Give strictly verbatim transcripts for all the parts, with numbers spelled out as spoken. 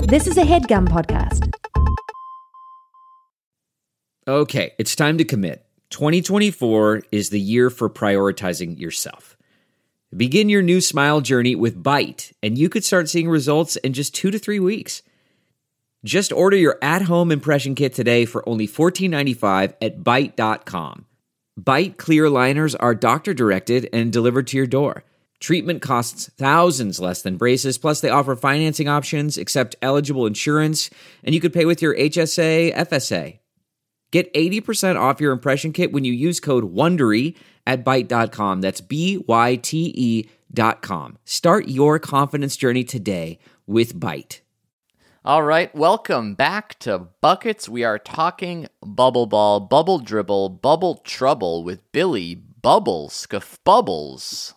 This is a HeadGum podcast. Okay, it's time to commit. twenty twenty-four is the year for prioritizing yourself. Begin your new smile journey with Byte, and you could start seeing results in just two to three weeks. Just order your at-home impression kit today for only fourteen ninety-five at byte dot com. Byte clear liners are doctor-directed and delivered to your door. Treatment costs thousands less than braces, plus they offer financing options, accept eligible insurance, and you could pay with your H S A, F S A. Get eighty percent off your impression kit when you use code WONDERY at byte dot com. That's B Y T E dot com. Start your confidence journey today with Byte. All right, welcome back to Buckets. We are talking bubble ball, bubble dribble, bubble trouble with Billy Bubbles, Scuff Bubbles.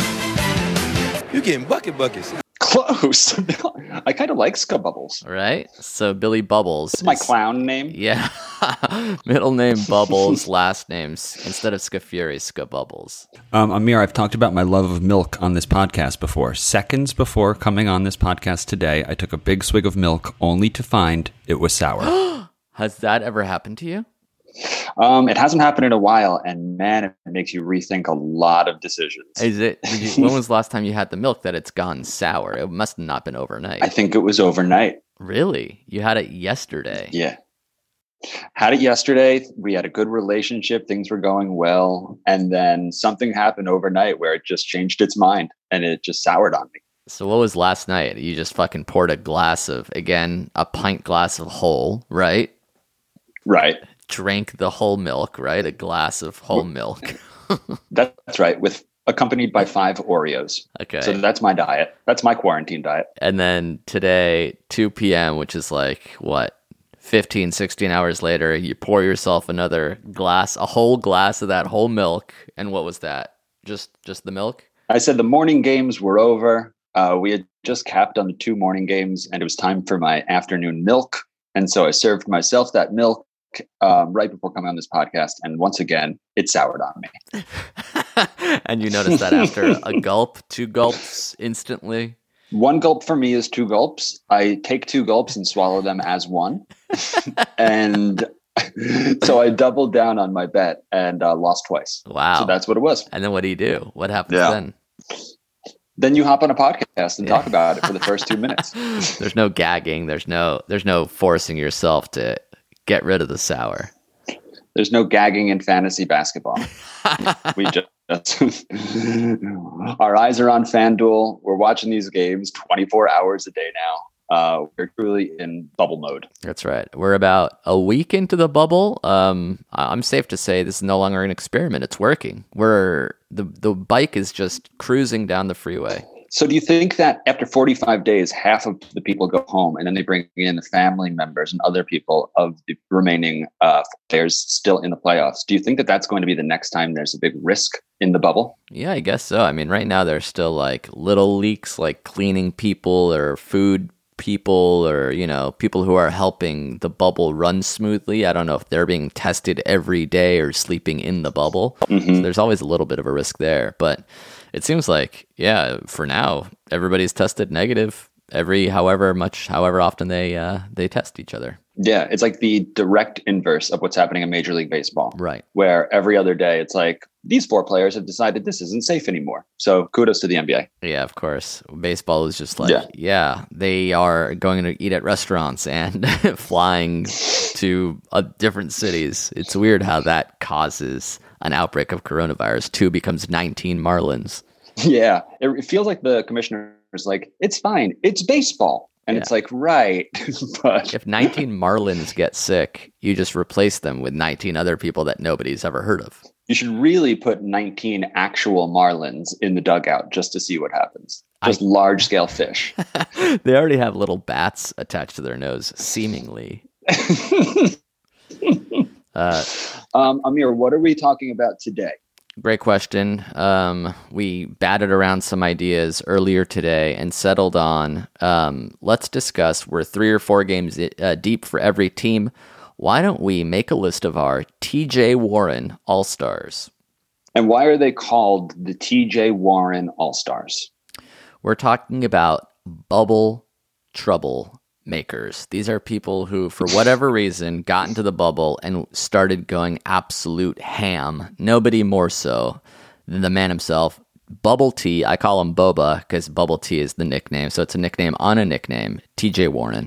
You're getting bucket buckets. Close. I kind of like Scububbles. Right? So Billy Bubbles. It's my is, clown name. Yeah. Middle name Bubbles, last names, instead of Scafuri, Scububbles. Um, Amir, I've talked about my love of milk on this podcast before. Seconds before coming on this podcast today, I took a big swig of milk only to find it was sour. Has that ever happened to you? Um, it hasn't happened in a while, and man, it makes you rethink a lot of decisions. Is it? Did you, when was the last time you had the milk that it's gone sour? It must have not been overnight. I think it was overnight. Really? You had it yesterday? Yeah. Had it yesterday. We had a good relationship. Things were going well. And then something happened overnight where it just changed its mind and it just soured on me. So what was last night? You just fucking poured a glass of, again, a pint glass of whole, right? Right. Drank the whole milk, right? A glass of whole milk. That's right. With accompanied by five Oreos. Okay. So that's my diet. That's my quarantine diet. And then today, two p.m., which is like, what, fifteen, sixteen hours later, you pour yourself another glass, a whole glass of that whole milk. And what was that? Just just the milk? I said the morning games were over. Uh, we had just capped on the two morning games, and it was time for my afternoon milk. And so I served myself that milk um, right before coming on this podcast. And once again, it soured on me. And you noticed that after a gulp, two gulps instantly? One gulp for me is two gulps. I take two gulps and swallow them as one. And so I doubled down on my bet and uh, lost twice. Wow. So that's what it was. And then what do you do? What happens Yeah. then? Then you hop on a podcast and Yeah. talk about it for the first two minutes. There's no gagging. There's no there's no forcing yourself to get rid of the sour. There's no gagging in fantasy basketball. We just our eyes are on FanDuel. We're watching these games twenty-four hours a day now. Uh, we're truly in bubble mode. That's right. We're about a week into the bubble. Um, I'm safe to say this is no longer an experiment. It's working. We're the the bike is just cruising down the freeway. So do you think that after forty-five days, half of the people go home and then they bring in the family members and other people of the remaining uh, players still in the playoffs? Do you think that that's going to be the next time there's a big risk in the bubble? Yeah, I guess so. I mean, right now there's still like little leaks, like cleaning people or food people or, you know, people who are helping the bubble run smoothly. I don't know if they're being tested every day or sleeping in the bubble. Mm-hmm. So there's always a little bit of a risk there. But it seems like, yeah, for now, everybody's tested negative every however much, however often they uh, they test each other. Yeah, it's like the direct inverse of what's happening in Major League Baseball. Right. Where every other day it's like, these four players have decided this isn't safe anymore. So kudos to the N B A. Yeah, of course. Baseball is just like, Yeah. yeah, they are going to eat at restaurants and flying to uh, different cities. It's weird how that causes an outbreak of coronavirus. Two becomes nineteen Marlins. Yeah, it, it feels like the commissioner is like, it's fine, it's baseball. And Yeah. it's like, right. But If nineteen Marlins get sick, you just replace them with nineteen other people that nobody's ever heard of. you should really put nineteen actual marlins in the dugout just to see what happens. Just I- large scale fish. They already have little bats attached to their nose, seemingly. uh, um, Amir, what are we talking about today? Great question. Um, we batted around some ideas earlier today and settled on, um, let's discuss, we're three or four games uh, deep for every team. Why don't we make a list of our T J Warren All-Stars? And why are they called the T J Warren All-Stars? We're talking about bubble trouble makers. These are people who, for whatever reason, got into the bubble and started going absolute ham. Nobody more so than the man himself, Bubble T. I call him Boba because Bubble T is the nickname. So it's a nickname on a nickname. T J Warren.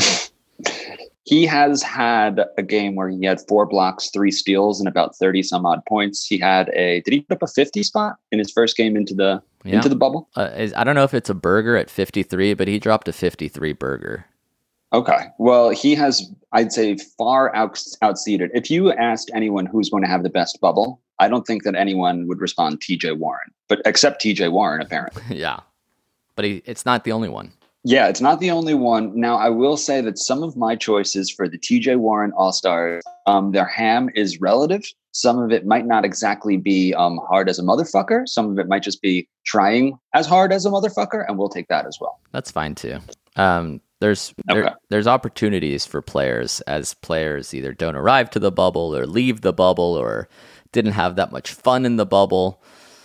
He has had a game where he had four blocks, three steals, and about thirty some odd points. He had a, did he put up a fifty spot in his first game into the yeah. into the bubble? Uh, is, I don't know if it's a burger at fifty-three, but he dropped a fifty-three burger. Okay. Well, he has, I'd say, far out, outseeded. If you asked anyone who's going to have the best bubble, I don't think that anyone would respond T J Warren, but except T J Warren, apparently. Yeah. But he, it's not the only one. Yeah, it's not the only one. Now, I will say that some of my choices for the T J Warren All-Stars, um, their ham is relative. Some of it might not exactly be um, hard as a motherfucker. Some of it might just be trying as hard as a motherfucker, and we'll take that as well. That's fine, too. Um, there's okay. there, there's opportunities for players as players either don't arrive to the bubble or leave the bubble or didn't have that much fun in the bubble.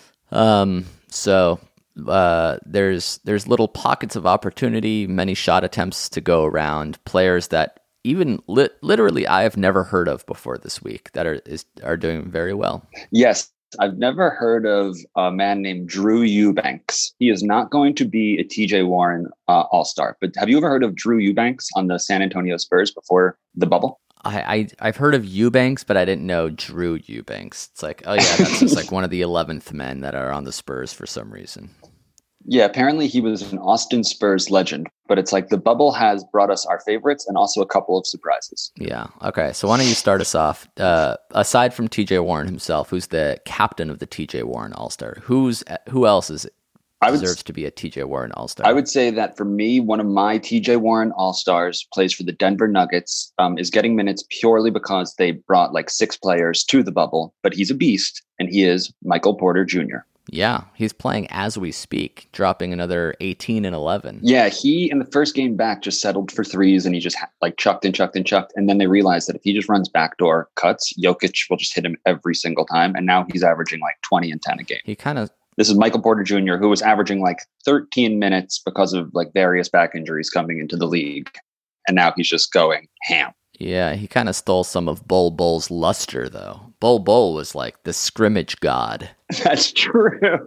Um, so... Uh, there's there's little pockets of opportunity, many shot attempts to go around, players that even li- literally I have never heard of before this week that are is, are doing very well. Yes, I've never heard of a man named Drew Eubanks. He is not going to be a T J Warren uh, All-Star, but have you ever heard of Drew Eubanks on the San Antonio Spurs before the bubble? I, I, I've heard of Eubanks, but I didn't know Drew Eubanks. It's like, oh yeah, that's just like one of the eleventh men that are on the Spurs for some reason. Yeah, apparently he was an Austin Spurs legend, but it's like the bubble has brought us our favorites and also a couple of surprises. Yeah. Okay. So why don't you start us off? Uh, aside from T J Warren himself, who's the captain of the T J Warren All-Star? Who's who else is I would, deserves to be a T J Warren All-Star? I would say that for me, one of my T J Warren All-Stars plays for the Denver Nuggets, um, is getting minutes purely because they brought like six players to the bubble, but he's a beast, and he is Michael Porter Junior Yeah, he's playing as we speak, dropping another eighteen and eleven. Yeah, he in the first game back just settled for threes and he just like chucked and chucked and chucked. And then they realized that if he just runs backdoor cuts, Jokic will just hit him every single time. And now he's averaging like twenty and ten a game. He kind of. This is Michael Porter Junior, who was averaging like thirteen minutes because of like various back injuries coming into the league. And now he's just going ham. Yeah, he kind of stole some of Bol Bol's luster, though. Bol Bol was like the scrimmage god. That's true.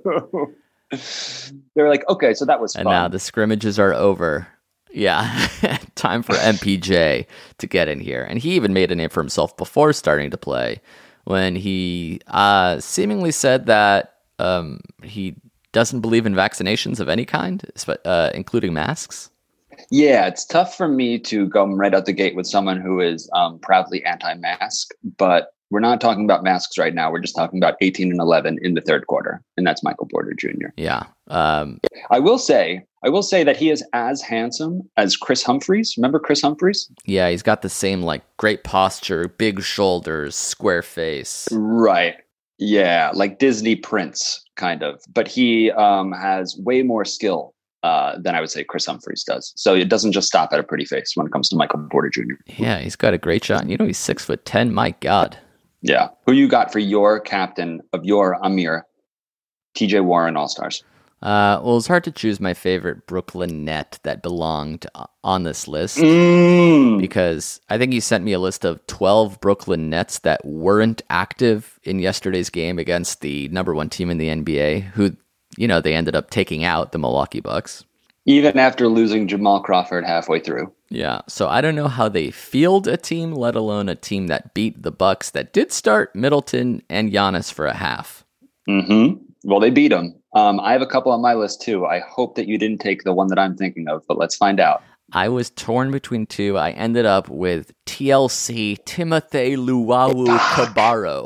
They're like, okay, so that was and fun. And now the scrimmages are over. Yeah, time for M P J to get in here. And he even made a name for himself before starting to play when he uh, seemingly said that um, he doesn't believe in vaccinations of any kind, uh, including masks. Yeah, it's tough for me to go right out the gate with someone who is um, proudly anti-mask, but we're not talking about masks right now. We're just talking about eighteen and eleven in the third quarter, and that's Michael Porter Junior Yeah. Um, I will say, I will say that he is as handsome as Chris Humphries. Remember Chris Humphries? Yeah, he's got the same like great posture, big shoulders, square face. Right. Yeah, like Disney Prince kind of, but he um, has way more skill Uh, than I would say Chris Humphries does. So it doesn't just stop at a pretty face when it comes to Michael Porter Junior Yeah, he's got a great shot. You know, he's six foot ten. My God. Yeah. Who you got for your captain of your Amir T J Warren All-Stars? Uh, well, it's hard to choose my favorite Brooklyn net that belonged on this list mm. because I think he sent me a list of twelve Brooklyn Nets that weren't active in yesterday's game against the number one team in the N B A, who, you know, they ended up taking out the Milwaukee Bucks. Even after losing Jamal Crawford halfway through. Yeah, so I don't know how they field a team, let alone a team that beat the Bucks that did start Middleton and Giannis for a half. Mm-hmm. Well, they beat them. Um, I have a couple on my list, too. I hope that you didn't take the one that I'm thinking of, but let's find out. I was torn between two. I ended up with T L C, Timothy Luwawu Cabarro.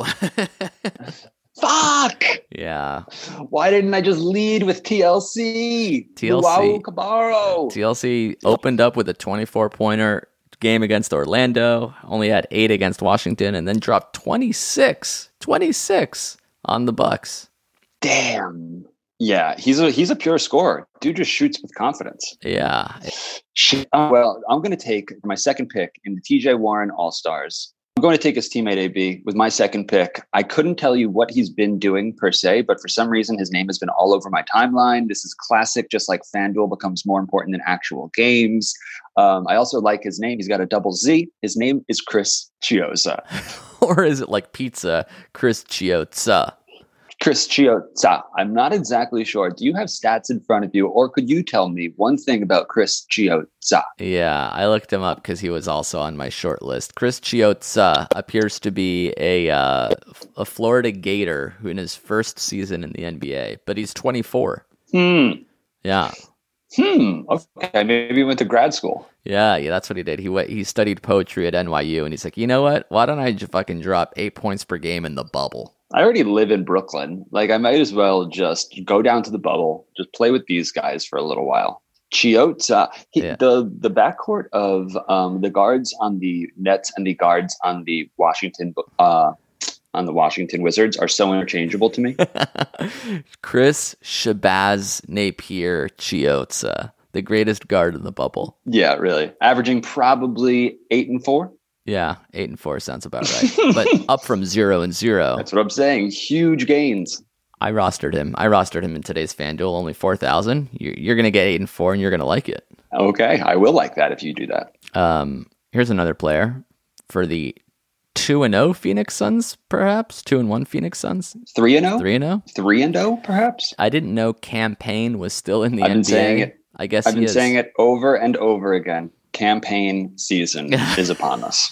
Fuck! Yeah. Why didn't I just lead with T L C? T L C. Luwawu Cabarro. T L C opened up with a twenty-four pointer game against Orlando, only had eight against Washington, and then dropped twenty-six, twenty-six on the Bucks. Damn. Yeah, he's a he's a pure scorer. Dude just shoots with confidence. Yeah. Uh, well, I'm going to take my second pick in the T J Warren All-Stars. going to take his teammate A B with my second pick. I couldn't tell you what he's been doing per se, but for some reason his name has been all over my timeline. This is classic, just like FanDuel becomes more important than actual games. Um, I also like his name. He's got a double Z. His name is Chris Chiozza. Or is it like pizza, Chris Chiozza? Chris Chiozza. I'm not exactly sure. Do you have stats in front of you, or could you tell me one thing about Chris Chiozza? Yeah, I looked him up because he was also on my short list. Chris Chiozza appears to be a uh, a Florida Gator who in his first season in the N B A, but he's twenty-four. Hmm. Yeah. Hmm. Okay. Maybe he went to grad school. Yeah, yeah, that's what he did. He went, he studied poetry at N Y U, and he's like, you know what? Why don't I just fucking drop eight points per game in the bubble? I already live in Brooklyn. Like, I might as well just go down to the bubble, just play with these guys for a little while. Chiozza, he, Yeah. the the backcourt of um, the guards on the Nets and the guards on the Washington uh, on the Washington Wizards are so interchangeable to me. Chris Shabazz Napier Chiozza, the greatest guard in the bubble. Yeah, really. Averaging probably eight and four. Yeah, eight and four sounds about right. But up from zero and zero. That's what I'm saying. Huge gains. I rostered him. I rostered him in today's FanDuel, only four thousand. You're, you're going to get eight and four, and you're going to like it. Okay, I will like that if you do that. Um, here's another player for the two and zero Phoenix Suns, perhaps two and one Phoenix Suns. Three and zero. Three and zero. Three and zero, perhaps. I didn't know Campaign was still in the I've been N B A. saying it. I guess I've he been is. saying it over and over again. Campaign season is upon us.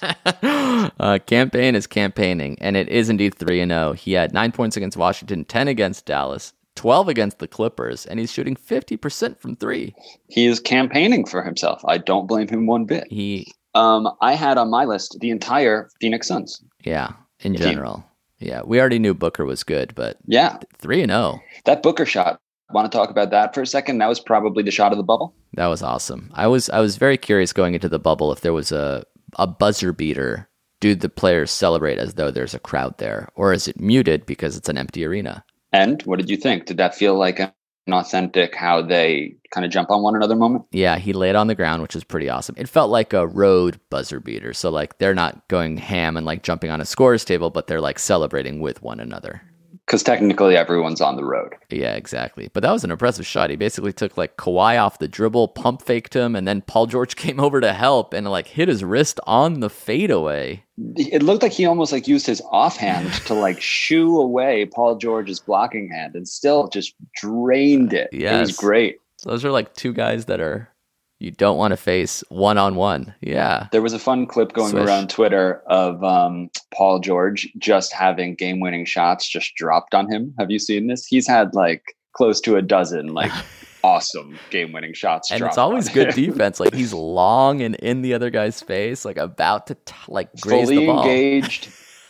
uh, campaign is campaigning, and it is indeed three and zero. He had nine points against Washington, ten against Dallas, twelve against the Clippers, and he's shooting fifty percent from three. He is campaigning for himself. I don't blame him one bit. He, Um, I had on my list the entire Phoenix Suns. yeah, in The team. general, yeah, we already knew Booker was good, but Yeah, three and zero. that Booker shot. Want to talk about that for a second? That was probably the shot of the bubble. That was awesome. I was I was very curious going into the bubble if there was a, a buzzer beater. Do the players celebrate as though there's a crowd there? Or is it muted because it's an empty arena? And what did you think? Did that feel like an authentic how they kind of jump on one another moment? Yeah, he laid on the ground, which is pretty awesome. It felt like a road buzzer beater. So like they're not going ham and like jumping on a scorer's table, but they're like celebrating with one another. Because technically everyone's on the road. Yeah, exactly. But that was an impressive shot. He basically took like Kawhi off the dribble, pump faked him, and then Paul George came over to help and like hit his wrist on the fadeaway. It looked like he almost like used his offhand to like shoo away Paul George's blocking hand and still just drained it. It was Yes. great. So those are like two guys that are you don't want to face one on one. Yeah. There was a fun clip going Swish. around Twitter of um, Paul George just having game-winning shots just dropped on him. Have you seen this? He's had like close to a dozen like awesome game-winning shots And dropped it's always on good him. defense. Like he's long and in the other guy's face, like about to t- like graze Fully the ball. engaged.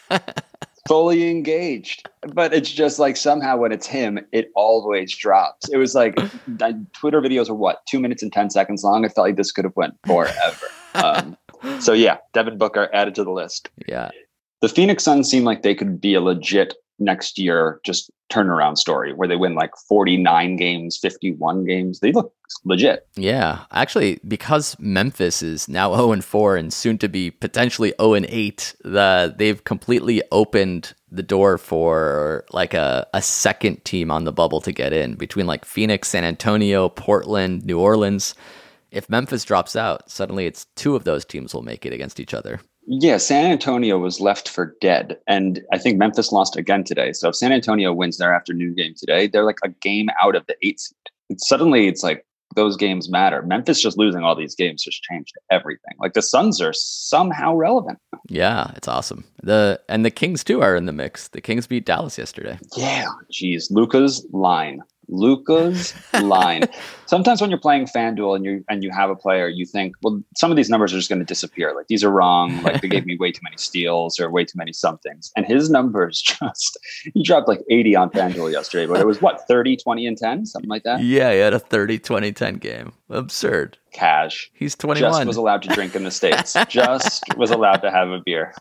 Fully engaged. But it's just like somehow when it's him, it always drops. It was like that Twitter videos are what, two minutes and ten seconds long? I felt like this could have went forever. um, so yeah, Devin Booker added to the list. Yeah. The Phoenix Suns seem like they could be a legit next year just turnaround story where they win like forty-nine games, fifty-one games. They look legit. Yeah. Actually, because Memphis is now oh and four and soon to be potentially oh and eight, the they've completely opened the door for like a, a second team on the bubble to get in between like Phoenix, San Antonio, Portland, New Orleans. If Memphis drops out, suddenly it's two of those teams will make it against each other. Yeah, San Antonio was left for dead. And I think Memphis lost again today. So if San Antonio wins their afternoon game today, they're like a game out of the eight seed. It's, suddenly it's like those games matter. Memphis just losing all these games just changed everything. Like the Suns are somehow relevant. Yeah, it's awesome. The and the Kings too are in the mix. The Kings beat Dallas yesterday. Yeah, geez, Luka's line. Luka's line. Sometimes when you're playing FanDuel and you and you have a player, you think, well, some of these numbers are just going to disappear. Like these are wrong. Like they gave me way too many steals or way too many somethings. And his numbers just he dropped like eighty on FanDuel yesterday, but it was what, thirty, twenty, and ten, something like that. Yeah, he had a thirty twenty ten game. Absurd. Cash. He's twenty-one. Just was allowed to drink in the States. Just was allowed to have a beer.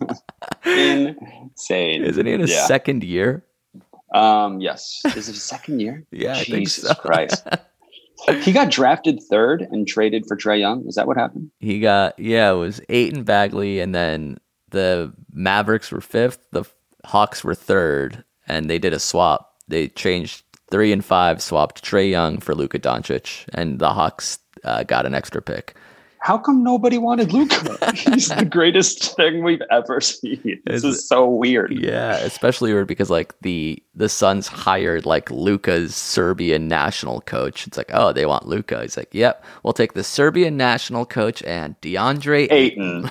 Insane. Isn't he in his Yeah. second year? Um, yes. Is it his second year? Yeah, I think Jesus so. Christ. He got drafted third and traded for Trae Young. Is that what happened? He got, yeah, it was Aiton Bagley and then the Mavericks were fifth, the Hawks were third, and they did a swap. They changed three and five, swapped Trae Young for Luka Doncic, and the Hawks uh, got an extra pick. How come nobody wanted Luka? He's the greatest thing we've ever seen. This is so weird. Yeah, especially weird because like the the Suns hired like Luka's Serbian national coach. It's like, oh, they want Luka. He's like, yep, we'll take the Serbian national coach and DeAndre Ayton.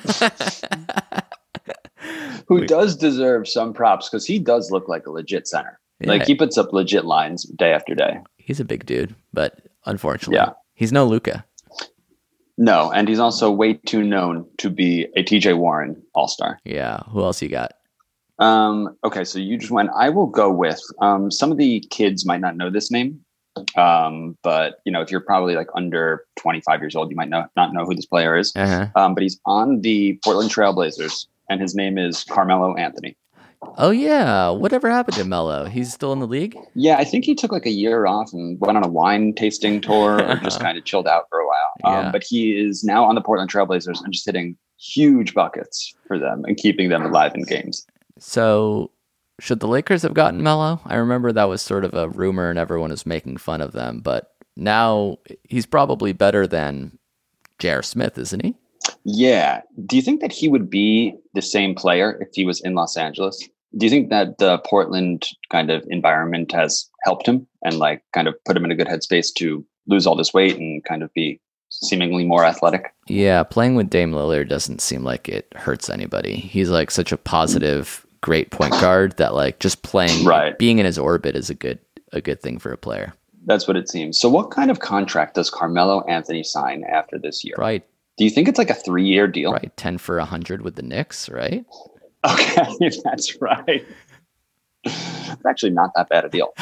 Who does deserve some props because he does look like a legit center. Yeah. Like he puts up legit lines day after day. He's a big dude, but unfortunately, yeah. he's no Luka. No, and he's also way too known to be a T J Warren all-star. Yeah. Who else you got? Um, okay, so you just went. I will go with um, some of the kids might not know this name, um, but you know, if you're probably like under twenty-five years old, you might know, not know who this player is. Uh-huh. Um, but he's on the Portland Trailblazers, and his name is Carmelo Anthony. Oh yeah, whatever happened to Melo? He's still in the league? Yeah, I think he took like a year off and went on a wine tasting tour or just kind of chilled out for a while. Um, Yeah. but he is now on the Portland Trailblazers and just hitting huge buckets for them and keeping them alive in games. So should the Lakers have gotten Melo? I remember that was sort of a rumor and everyone was making fun of them, but now he's probably better than J R. Smith, isn't he? Yeah. Do you think that he would be the same player if he was in Los Angeles? Do you think that the Portland kind of environment has helped him and like kind of put him in a good headspace to lose all this weight and kind of be seemingly more athletic? Yeah, playing with Dame Lillard doesn't seem like it hurts anybody. He's like such a positive, great point guard that like just playing, right. being in his orbit is a good a good thing for a player. That's what it seems. So what kind of contract does Carmelo Anthony sign after this year? Right. Do you think it's like a three-year deal? Right, ten for one hundred with the Knicks, right? Okay, that's right. It's actually not that bad a deal.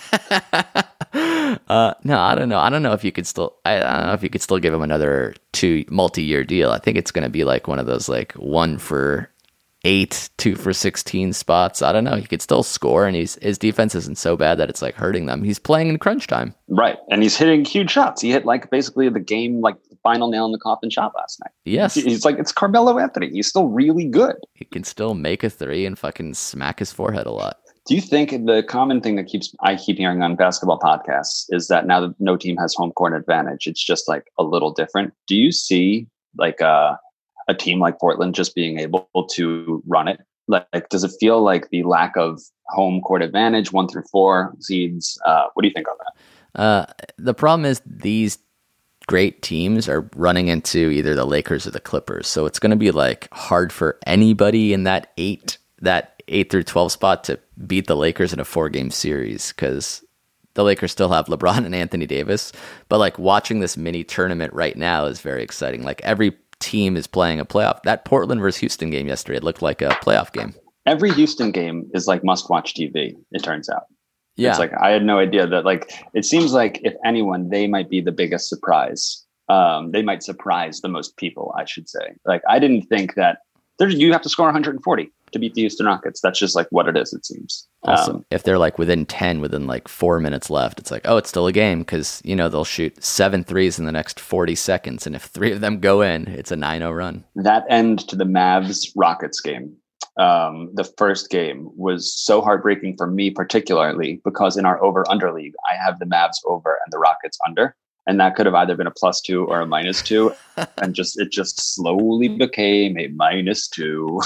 uh, no, I don't know. I don't know if you could still. I, I don't know if you could still give him another two multi-year deal. I think it's going to be like one of those like one for eight, two for sixteen spots. I don't know. He could still score, and he's his defense isn't so bad that it's like hurting them. He's playing in crunch time, right? And he's hitting huge shots. He hit like basically the game, like the final nail in the coffin shot last night. Yes, he's like it's Carmelo Anthony. He's still really good. He can still make a three and fucking smack his forehead a lot. Do you think the common thing that keeps I keep hearing on basketball podcasts is that now that no team has home court advantage, it's just like a little different? Do you see like a a team like Portland just being able to run it? Like, does it feel like the lack of home court advantage, one through four seeds? Uh, what do you think on that? Uh, the problem is these great teams are running into either the Lakers or the Clippers, so it's going to be like hard for anybody in that eight that eight through twelve spot to beat the Lakers in a four game series because the Lakers still have LeBron and Anthony Davis. But like watching this mini tournament right now is very exciting. Like every team is playing a playoff. That Portland versus Houston game yesterday, it looked like a playoff game. Every Houston game is like must-watch T V, it turns out. Yeah. It's like, I had no idea that, like, it seems like if anyone, they might be the biggest surprise. Um, they might surprise the most people, I should say. Like, I didn't think that there's, you have to score one hundred forty to beat the Houston Rockets. That's just like what it is, it seems. Also, um, if they're like within ten, within like four minutes left, it's like, oh, it's still a game because, you know, they'll shoot seven threes in the next forty seconds. And if three of them go in, it's a nine oh run. That end to the Mavs Rockets game, um, the first game was so heartbreaking for me, particularly because in our over under league, I have the Mavs over and the Rockets under. And that could have either been a plus two or a minus two. And just it just slowly became a minus two.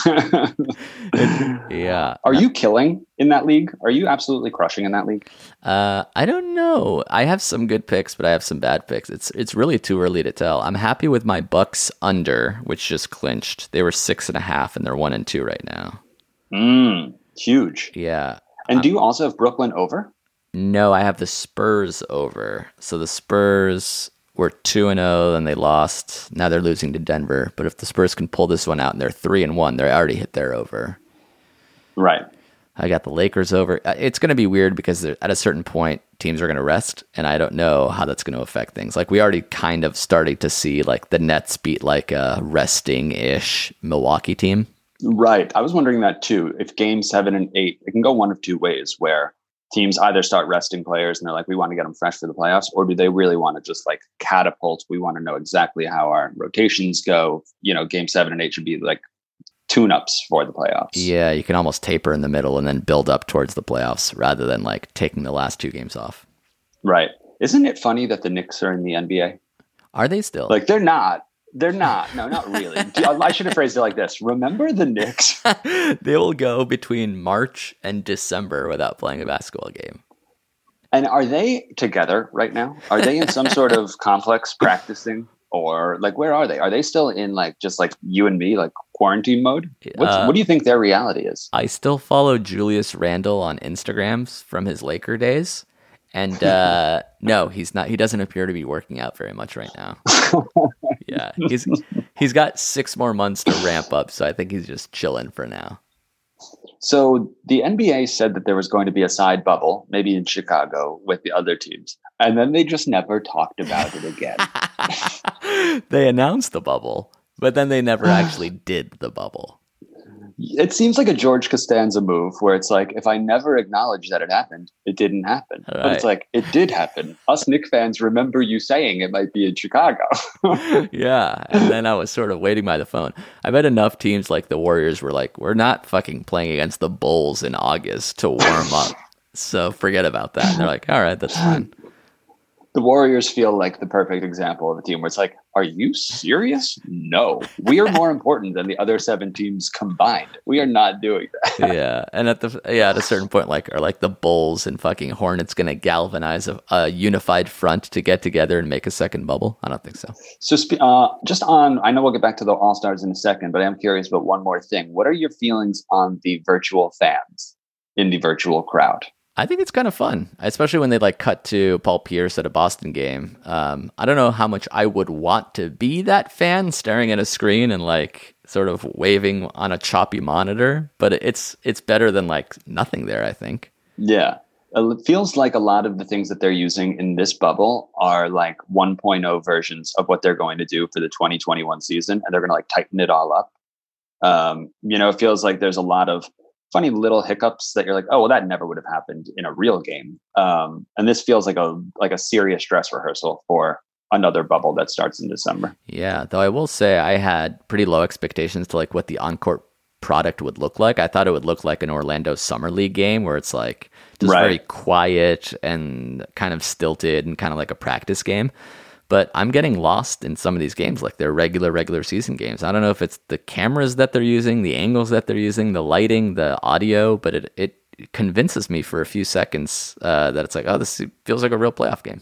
Yeah. Are you killing in that league? Are you absolutely crushing in that league? Uh, I don't know. I have some good picks, but I have some bad picks. It's it's really too early to tell. I'm happy with my Bucks under, which just clinched. They were six and a half, and they're one and two right now. Mm, huge. Yeah. And um, do you also have Brooklyn over? No, I have the Spurs over. So the Spurs were two and zero, and they lost. Now they're losing to Denver. But if the Spurs can pull this one out, and they're three and one, they already hit their over. Right. I got the Lakers over. It's going to be weird because at a certain point, teams are going to rest, and I don't know how that's going to affect things. Like we already kind of started to see like the Nets beat like a resting-ish Milwaukee team. Right. I was wondering that too. If game seven and eight, it can go one of two ways where teams either start resting players and they're like, we want to get them fresh for the playoffs, or do they really want to just like catapult? We want to know exactly how our rotations go. You know, game seven and eight should be like tune-ups for the playoffs. Yeah, you can almost taper in the middle and then build up towards the playoffs rather than like taking the last two games off. Right. Isn't it funny that the Knicks are in the N B A? Are they still? Like, they're not. They're not. No, not really. I should have phrased it like this. Remember the Knicks? They will go between March and December without playing a basketball game. And are they together right now? Are they in some sort of complex practicing? Or like, where are they? Are they still in like just like you and me, like quarantine mode? What's, Uh, what do you think their reality is? I still follow Julius Randle on Instagrams from his Laker days. And uh, no, he's not. He doesn't appear to be working out very much right now. Yeah, he's he's got six more months to ramp up, so I think he's just chilling for now. So the N B A said that there was going to be a side bubble, maybe in Chicago, with the other teams. And then they just never talked about it again. They announced the bubble, but then they never actually did the bubble. It seems like a George Costanza move where it's like, if I never acknowledge that it happened, it didn't happen. Right. But it's like, it did happen. Us Knicks fans remember you saying it might be in Chicago. Yeah, and then I was sort of waiting by the phone. I bet enough teams like the Warriors were like, we're not fucking playing against the Bulls in August to warm up. So forget about that. And they're like, all right, that's fine. The Warriors feel like the perfect example of a team where it's like, are you serious? No, we are more important than the other seven teams combined. We are not doing that. Yeah, and at the yeah at a certain point, like are like the Bulls and fucking Hornets going to galvanize a, a unified front to get together and make a second bubble? I don't think so. So spe- uh, just on, I know we'll get back to the All-Stars in a second, but I am curious about one more thing. What are your feelings on the virtual fans in the virtual crowd? I think it's kind of fun, especially when they like cut to Paul Pierce at a Boston game. Um, I don't know how much I would want to be that fan staring at a screen and like sort of waving on a choppy monitor, but it's it's better than like nothing there, I think. Yeah. It feels like a lot of the things that they're using in this bubble are like one point oh versions of what they're going to do for the twenty twenty-one season, and they're going to like tighten it all up. Um, you know, it feels like there's a lot of funny little hiccups that you're like, oh, well, that never would have happened in a real game. Um, and this feels like a like a serious dress rehearsal for another bubble that starts in December. Yeah, though I will say I had pretty low expectations to like what the on-court product would look like. I thought it would look like an Orlando Summer League game where it's like just Right. very quiet and kind of stilted and kind of like a practice game. But I'm getting lost in some of these games, like they're regular, regular season games. I don't know if it's the cameras that they're using, the angles that they're using, the lighting, the audio, but it, it convinces me for a few seconds uh, that it's like, oh, this feels like a real playoff game.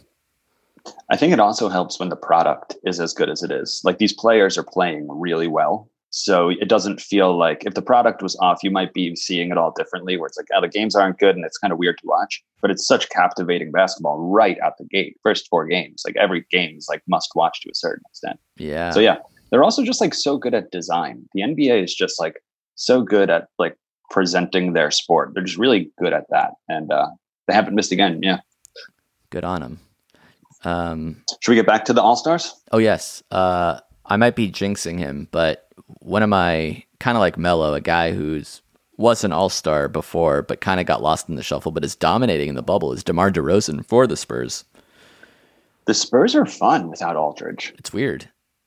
I think it also helps when the product is as good as it is. Like these players are playing really well. So it doesn't feel like if the product was off, you might be seeing it all differently where it's like, oh, the games aren't good and it's kind of weird to watch, but it's such captivating basketball right out the gate. First four games, like every game is like must watch to a certain extent. Yeah. So yeah, they're also just like so good at design. The N B A is just like so good at like presenting their sport. They're just really good at that. And uh, they haven't missed again. Yeah. Good on them. Um, Should we get back to the All-Stars? oh, yes. Uh, I might be jinxing him, but one of my kind of like Melo, a guy who's was an all-star before, but kind of got lost in the shuffle, but is dominating in the bubble is DeMar DeRozan for the Spurs. The Spurs are fun without Aldridge. It's weird.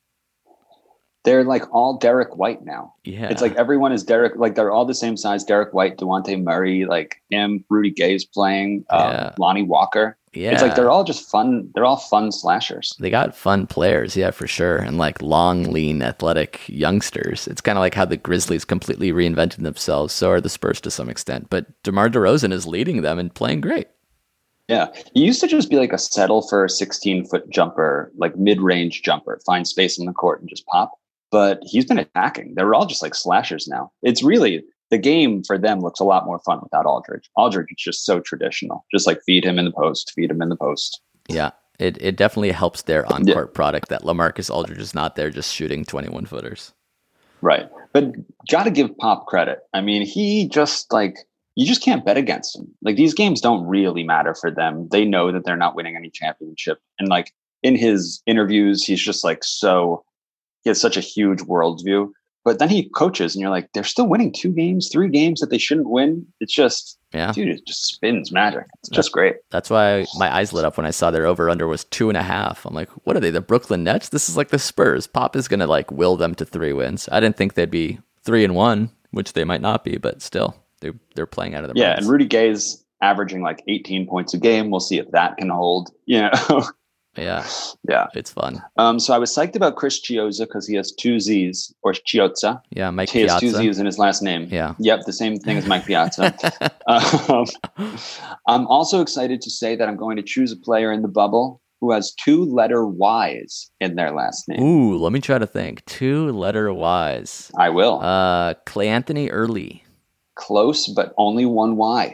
They're like all Derek White now. Yeah. It's like everyone is Derek, like they're all the same size. Derek White, DeJounte Murray, like him, Rudy Gay's playing, um, Yeah. Lonnie Walker. Yeah. It's like they're all just fun. They're all fun slashers. They got fun players, yeah, for sure. And like long, lean, athletic youngsters. It's kind of like how the Grizzlies completely reinvented themselves. So are the Spurs to some extent. But DeMar DeRozan is leading them and playing great. Yeah. He used to just be like a settle for a sixteen foot jumper, like mid range jumper, find space in the court and just pop. But he's been attacking. They're all just like slashers now. It's really, the game for them looks a lot more fun without Aldridge. Aldridge is just so traditional. Just like feed him in the post, feed him in the post. Yeah, it, it definitely helps their on-court yeah. product that LaMarcus Aldridge is not there just shooting twenty-one footers. Right. But got to give Pop credit. I mean, he just like, you just can't bet against him. Like these games don't really matter for them. They know that they're not winning any championship. And like in his interviews, he's just like so, he has such a huge worldview. But then he coaches and you're like, they're still winning two games, three games that they shouldn't win. It's just, yeah. dude, it just spins magic. It's just great. That's why my eyes lit up when I saw their over-under was two and a half. I'm like, what are they, the Brooklyn Nets? This is like the Spurs. Pop is going to like will them to three wins. I didn't think they'd be three and one, which they might not be, but still, they they're playing out of their Yeah, minds. and Rudy Gay's averaging like eighteen points a game. We'll see if that can hold. You know. Yeah, Yeah. it's fun. Um, so I was psyched about Chris Chiozza because he has two Z's, or Chiozza. Yeah, Mike He has two Piazza. Z's in his last name. Yeah. Yep, the same thing as Mike Piazza. um, I'm also excited to say that I'm going to choose a player in the bubble who has two letter Y's in their last name. Ooh, let me try to think. Two letter Y's. I will. Uh, Clay Anthony Early. Close, but only one Y.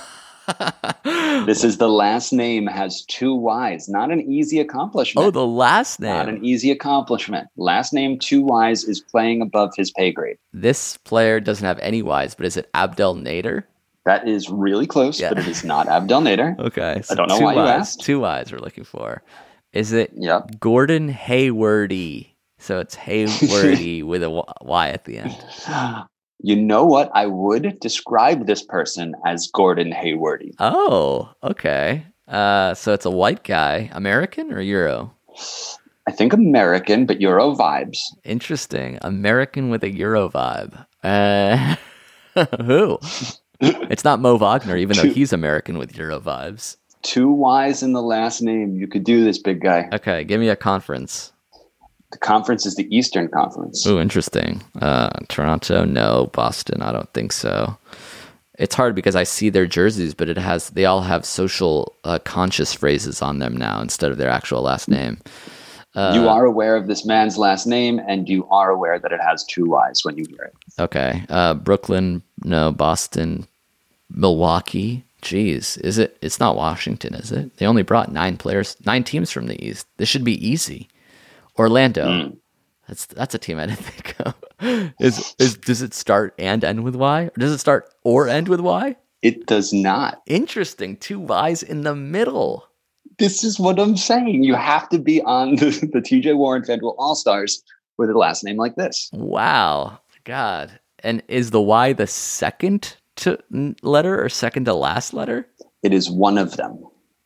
This is the last name has two Y's. Not an easy accomplishment. Oh, the last Not name. an easy accomplishment. Last name, two Y's, is playing above his pay grade. This player doesn't have any Y's, but is it Abdel Nader? That is really close, Yeah. but it is not Abdel Nader. Okay. I don't know two why you Y's. asked. Two Y's we're looking for. Is it Yep. Gordon Haywardy? So it's Haywardy with a Y- Y at the end. You know what? I would describe this person as Gordon Haywardy. Oh, okay. Uh, so it's a white guy, American or Euro? I think American, but Euro vibes. Interesting. American with a Euro vibe. Uh, who? It's not Mo Wagner, even though he's American with Euro vibes. Two Y's in the last name. You could do this, big guy. Okay, give me a conference. The conference is the Eastern Conference. Ooh, interesting. Uh, Toronto, no. Boston, I don't think so. It's hard because I see their jerseys, but it has they all have social uh, conscious phrases on them now instead of their actual last name. Uh, you are aware of this man's last name, and you are aware that it has two Y's when you hear it. Okay. Uh, Brooklyn, no. Boston, Milwaukee. Jeez, is it? It's not Washington, is it? They only brought nine players, nine teams from the East. This should be easy. Orlando. Mm. That's that's a team I didn't think of. Is is does it start and end with Y? Or does it start or end with Y? It does not. Interesting. Two Y's in the middle. This is what I'm saying. You have to be on the, the T J Warren Federal All-Stars with a last name like this. Wow. God. And is the Y the second to letter or second to last letter? It is one of them.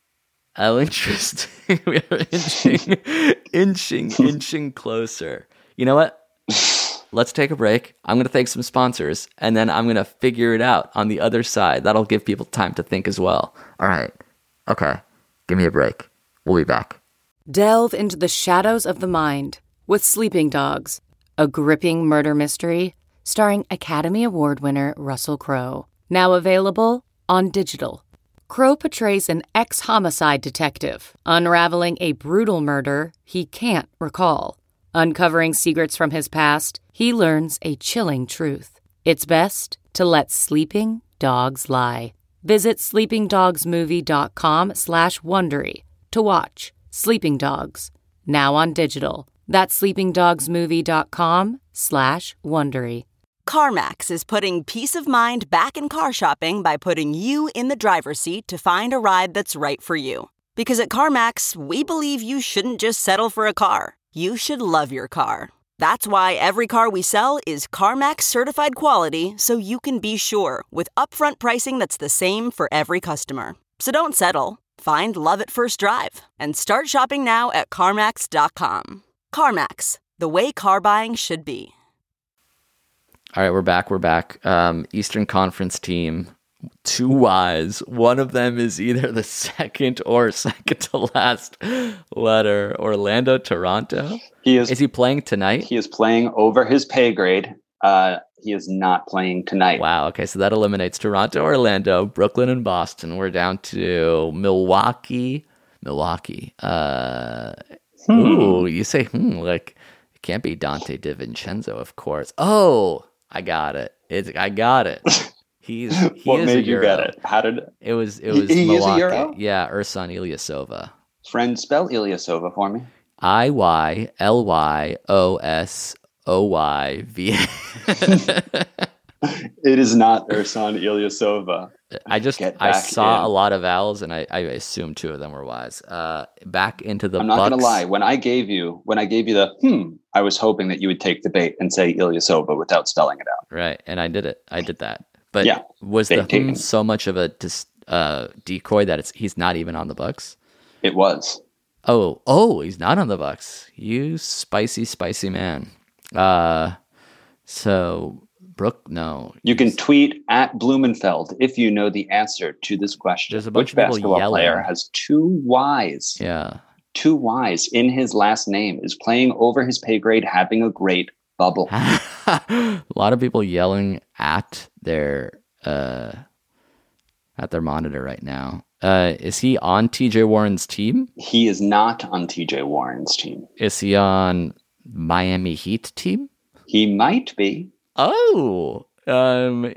Oh, interesting. We are inching, inching, inching closer. You know what? Let's take a break. I'm going to thank some sponsors, and then I'm going to figure it out on the other side. That'll give people time to think as well. All right. Okay. Give me a break. We'll be back. Delve into the shadows of the mind with Sleeping Dogs, a gripping murder mystery starring Academy Award winner Russell Crowe. Now available on digital. Crowe portrays an ex-homicide detective unraveling a brutal murder he can't recall. Uncovering secrets from his past, he learns a chilling truth. It's best to let sleeping dogs lie. Visit sleepingdogsmovie.com slash Wondery to watch Sleeping Dogs, now on digital. That's sleepingdogsmovie.com slash Wondery. CarMax is putting peace of mind back in car shopping by putting you in the driver's seat to find a ride that's right for you. Because at CarMax, we believe you shouldn't just settle for a car. You should love your car. That's why every car we sell is CarMax certified quality, so you can be sure with upfront pricing that's the same for every customer. So don't settle. Find love at first drive and start shopping now at CarMax dot com. CarMax, the way car buying should be. All right, we're back. We're back. Um, Eastern Conference team, two Y's. One of them is either the second or second to last letter. Orlando, Toronto. He is, Is he playing tonight? he is playing over his pay grade. Uh, he is not playing tonight. Wow. Okay, so that eliminates Toronto, Orlando, Brooklyn, and Boston. We're down to Milwaukee. Milwaukee. Uh, Hmm. Ooh, you say hmm, like it can't be Dante DiVincenzo, of course. Oh, I got it. It's I got it. He's he What is made a you Euro. get it? How did It was it He- was he is a Milwaukee. Euro? Yeah, Ursan Ilyasova. friend spell Ilyasova for me? I Y L Y O S O Y V A. It is not Ursan Ilyasova. I just Get I back saw in. a lot of vowels and I, I assumed two of them were Y's. Uh, back into the I'm not Bucks. gonna lie. When I gave you when I gave you the hmm, I was hoping that you would take the bait and say Ilyasova without spelling it out. Right, and I did it. I did that. But Yeah, was bait the hmm taken. so much of a dis, uh, decoy that it's he's not even on the Bucks? It was. Oh, oh, he's not on the Bucks. You spicy, spicy man. Uh, so Brooke, no. You can tweet at Blumenfeld if you know the answer to this question. There's a bunch Which of people basketball yelling. player has two Y's? Yeah. Two Y's in his last name, is playing over his pay grade, having a great bubble. A lot of people yelling at their uh, at their monitor right now. Uh, is he on T J Warren's team? He is not on T J Warren's team. Is he on Miami Heat team? He might be. Oh, um,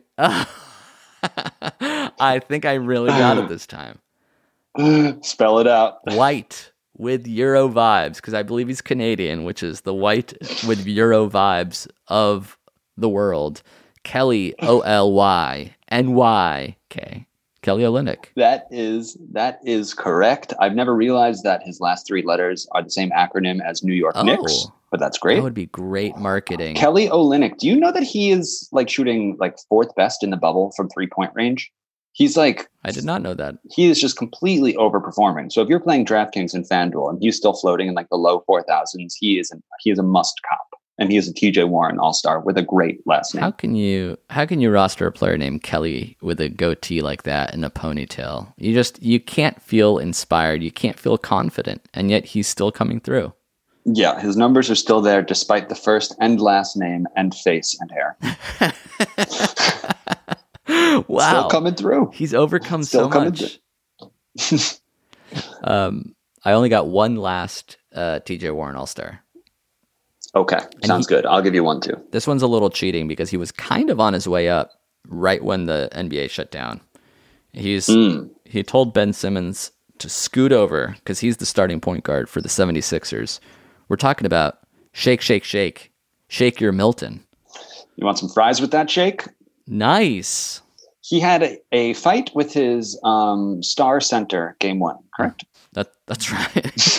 I think I really got it this time. Spell it out. White with Euro vibes, because I believe he's Canadian, which is the white with Euro vibes of the world. Kelly, O L Y N Y K. Kelly Olynyk. That is that is correct. I've never realized that his last three letters are the same acronym as New York Oh. Knicks, but that's great. That would be great marketing. Kelly Olynyk. Do you know that he is like shooting like fourth best in the bubble from three point range? He's like, I did not know that. he is just completely overperforming. So if you're playing DraftKings and FanDuel and he's still floating in like the low four thousands, he is an, he is a must cop. And he is a T J Warren all-star with a great last name. How can you how can you roster a player named Kelly with a goatee like that and a ponytail? You just you can't feel inspired. You can't feel confident, and yet he's still coming through. Yeah, his numbers are still there despite the first and last name and face and hair. Wow, Still coming through. He's overcome Still so coming much. um, I only got one last uh, T J Warren All-Star. Okay, sounds he- good. I'll give you one too. This one's a little cheating because he was kind of on his way up right when the N B A shut down. He's Mm. he told Ben Simmons to scoot over because he's the starting point guard for the seventy-sixers. We're talking about shake, shake, shake, shake your Milton. You want some fries with that shake? Nice. He had a, a fight with his um, star center game one, correct? That that's right.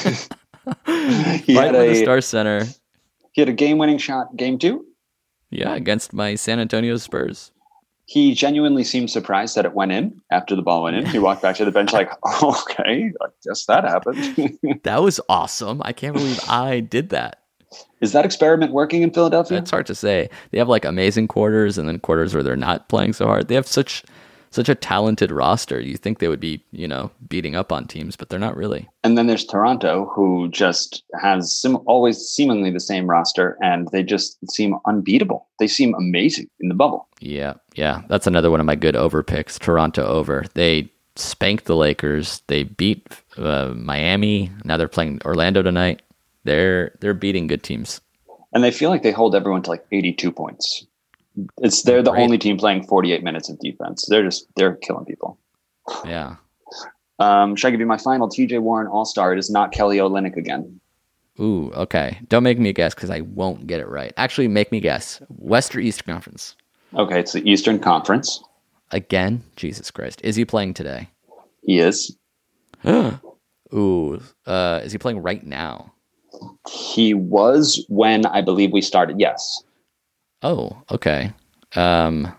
He right had with a the Star Center. he had a game winning shot game two. Yeah, against my San Antonio Spurs. He genuinely seemed surprised that it went in after the ball went in. He walked back to the bench like, okay, I guess that happened. That was awesome. I can't believe I did that. Is that experiment working in Philadelphia? It's hard to say. They have like amazing quarters and then quarters where they're not playing so hard. They have such such a talented roster. You think they would be, you know, beating up on teams, but they're not really. And then there's Toronto, who just has sim- always seemingly the same roster, and they just seem unbeatable. They seem amazing in the bubble. Yeah, yeah. That's another one of my good over picks. Toronto over. They spanked the Lakers. They beat uh, Miami. Now they're playing Orlando tonight. They're they're beating good teams. And they feel like they hold everyone to like eighty-two points. It's they're the Great. only team playing forty-eight minutes of defense. They're just they're killing people. Yeah. Um, should I give you my final T J Warren All-Star? It is not Kelly Olynyk again. Ooh, okay. Don't make me guess because I won't get it right. Actually, make me guess. West or East Conference? Okay, it's the Eastern Conference. Again? Jesus Christ. Is he playing today? He is. Ooh, uh, is he playing right now? He was when I believe we started. Yes. Oh, okay. Um,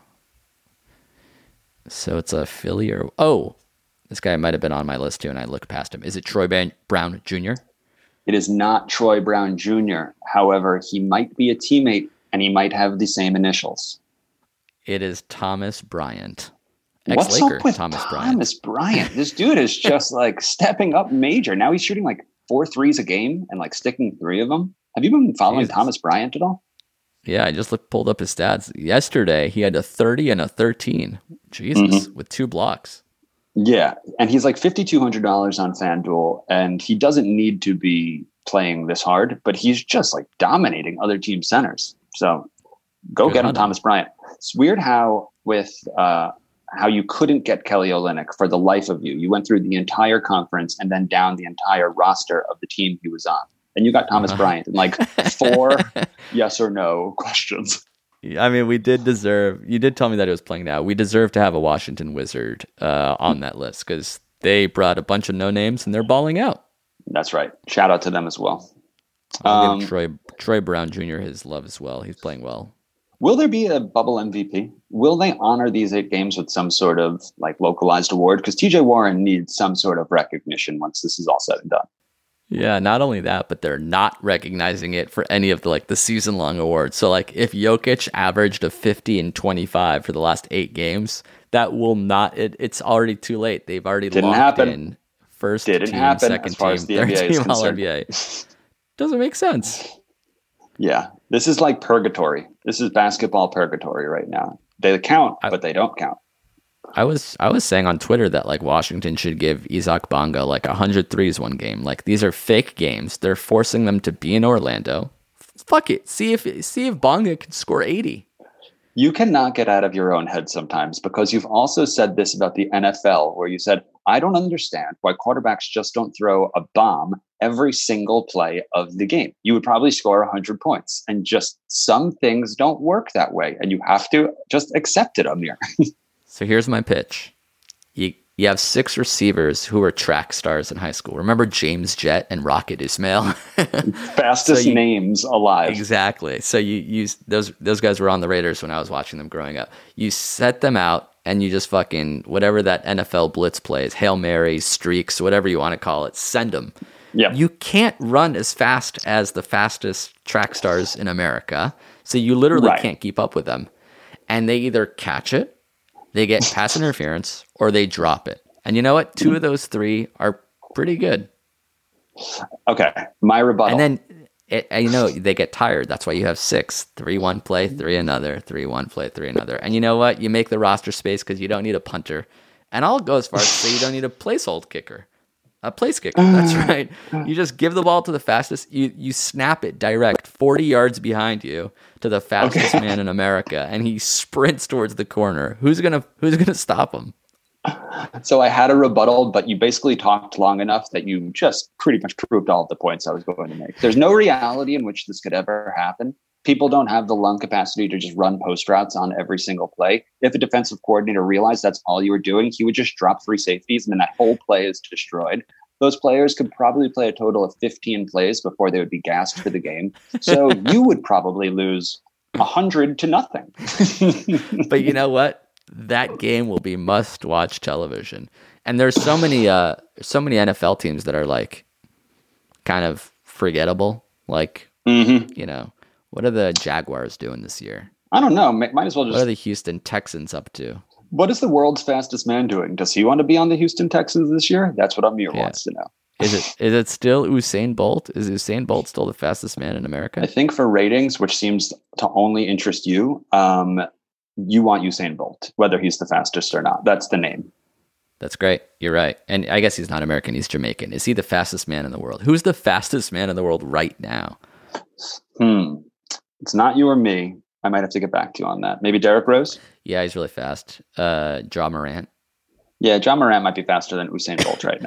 so it's a Philly or... Oh, this guy might have been on my list too, and I looked past him. Is it Troy Ban- Brown Junior? It is not Troy Brown Junior However, he might be a teammate, and he might have the same initials. It is Thomas Bryant. What's Ex-Laker up with Thomas Bryant. Thomas Bryant? This dude is just like stepping up major. Now he's shooting like four threes a game and like sticking three of them. Have you been following Jesus. Thomas Bryant at all? Yeah, I just looked, pulled up his stats. Yesterday, he had a thirty and a thirteen. Jesus, Mm-hmm. with two blocks. Yeah, and he's like five thousand two hundred dollars on FanDuel, and he doesn't need to be playing this hard, but he's just like dominating other team centers. So go Good get him, on him. Thomas Bryant. It's weird how with uh, how you couldn't get Kelly Olynyk for the life of you. You went through the entire conference and then down the entire roster of the team he was on, and you got Thomas Uh-huh. Bryant in like four yes or no questions. I mean, we did deserve... You did tell me that it was playing now. We deserve to have a Washington Wizard uh, on that list because they brought a bunch of no-names and they're balling out. That's right. Shout out to them as well. I'll Um, give Troy, Troy Brown Junior his love as well. He's playing well. Will there be a bubble M V P? Will they honor these eight games with some sort of like localized award? Because T J Warren needs some sort of recognition once this is all said and done. Yeah, not only that, but they're not recognizing it for any of the like the season long awards. So like if Jokic averaged a fifty and twenty-five for the last eight games, that will not it, it's already too late. They've already Didn't locked happen. in first Didn't team, happen second as far team, as the third N B A is team All concerned. N B A. Doesn't make sense. Yeah, this is like purgatory. This is basketball purgatory right now. They count, I- but they don't count. I was I was saying on Twitter that like Washington should give Isaac Bonga like one hundred threes one game. Like these are fake games. They're forcing them to be in Orlando. Fuck it. See if see if Bonga can score eighty. You cannot get out of your own head sometimes, because you've also said this about the N F L, where you said, I don't understand why quarterbacks just don't throw a bomb every single play of the game. You would probably score one hundred points, and just some things don't work that way. And you have to just accept it, Amir. So here's my pitch. You you have six receivers who were track stars in high school. Remember James Jett and Rocket Ismail? Fastest So you- names alive. Exactly. So you use those those guys were on the Raiders when I was watching them growing up. You set them out and you just fucking whatever that N F L blitz plays, Hail Marys, streaks, whatever you want to call it, send them. Yeah. You can't run as fast as the fastest track stars in America. So you literally Right. can't keep up with them. And they either catch it, they get pass interference, or they drop it. And you know what? Two of those three are pretty good. Okay, my rebuttal. And then, it, you know, they get tired. That's why you have six. Three one play, three another, three one play, three another. And you know what? You make the roster space because you don't need a punter. And I'll go as far as to say you don't need a placehold kicker. A place kicker. That's right. You just give the ball to the fastest. You you snap it direct forty yards behind you to the fastest Okay. man in America, and he sprints towards the corner. Who's gonna Who's gonna stop him? So I had a rebuttal, but you basically talked long enough that you just pretty much proved all of the points I was going to make. There's no reality in which this could ever happen. People don't have the lung capacity to just run post routes on every single play. If a defensive coordinator realized that's all you were doing, he would just drop three safeties and then that whole play is destroyed. Those players could probably play a total of fifteen plays before they would be gassed for the game. So you would probably lose one hundred to nothing. But you know what? That game will be must-watch television. And there's so many, uh, so many N F L teams that are like kind of forgettable. Like, Mm-hmm. you know, what are the Jaguars doing this year? I don't know. Might might as well What just. are the Houston Texans up to? What is the world's fastest man doing? Does he want to be on the Houston Texans this year? That's what Amir Yeah. wants to know. Is it is it still Usain Bolt? Is Usain Bolt still the fastest man in I America? think for ratings, which seems to only interest you, um, you want Usain Bolt, whether he's the fastest or not. That's the name. That's great. You're right. And I guess he's not American. He's Jamaican. Is he the fastest man in the world? Who's the fastest man in the world right now? Hmm. It's not you or me. I might have to get back to you on that. Maybe Derrick Rose? Yeah, he's really fast. Uh, Ja Morant. Yeah, John Morant might be faster than Usain Bolt right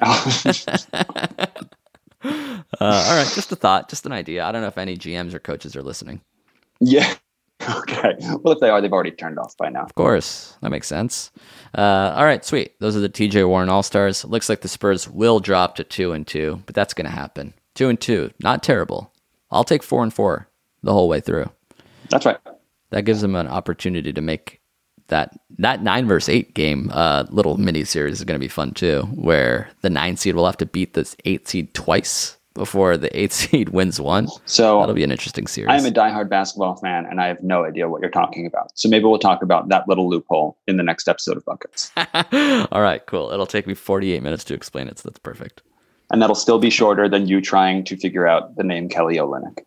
now. Uh, all right, just a thought, just an idea. I don't know if any G Ms or coaches are listening. Yeah. Okay. Well, if they are, they've already turned off by now. Of course, that makes sense. Uh, all right, sweet. Those are the T J Warren All Stars. Looks like the Spurs will drop to two and two, but that's going to happen. Two and two, not terrible. I'll take four and four the whole way through. That's right. That gives them an opportunity to make that that nine versus eight game uh, little mini series is going to be fun too, where the nine seed will have to beat this eight seed twice before the eight seed wins one. So That'll be an interesting series. I'm a diehard basketball fan, and I have no idea what you're talking about. So maybe we'll talk about that little loophole in the next episode of Buckets. All right, cool. It'll take me forty-eight minutes to explain it, so that's perfect. And that'll still be shorter than you trying to figure out the name Kelly Olynyk.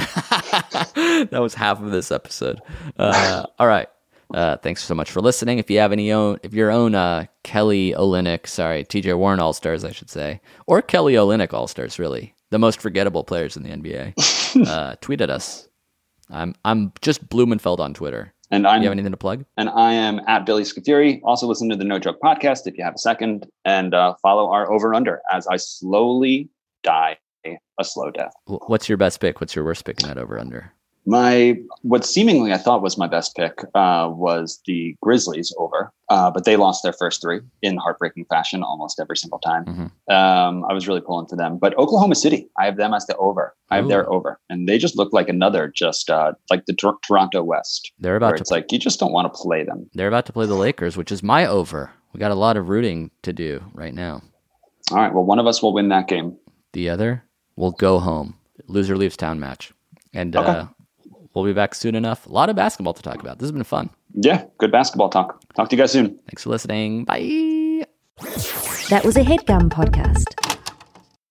That was half of this episode. Uh, all right. Uh, thanks so much for listening. If you have any own, if your own uh, Kelly Olynyk, sorry, T J Warren All Stars, I should say, or Kelly Olynyk All Stars, really the most forgettable players in the N B A, uh, tweet at us. I'm I'm just Blumenfeld on Twitter. And I'm You have anything to plug? and I am at Billy Scafuri. Also listen to the No Joke podcast if you have a second, and uh, follow our over under as I slowly die a slow death. Wh- What's your best pick? What's your worst pick in that over under? My what seemingly I thought was my best pick uh, was the Grizzlies over, uh, but they lost their first three in heartbreaking fashion almost every single time. Mhm. Um, I was really pulling for them, but Oklahoma City, I have them as the over. I have Ooh. their over, and they just look like another just uh, like the Tor- Toronto West, They're where about to it's like you just don't want to play them. they're about to play the Lakers, which is my over. We got a lot of rooting to do right now. All right, well, one of us will win that game. The other we'll go home. Loser leaves town match. And Okay. uh, we'll be back soon enough. A lot of basketball to talk about. This has been fun. Yeah, good basketball talk. Talk to you guys soon. Thanks for listening. Bye. That was a HeadGum podcast.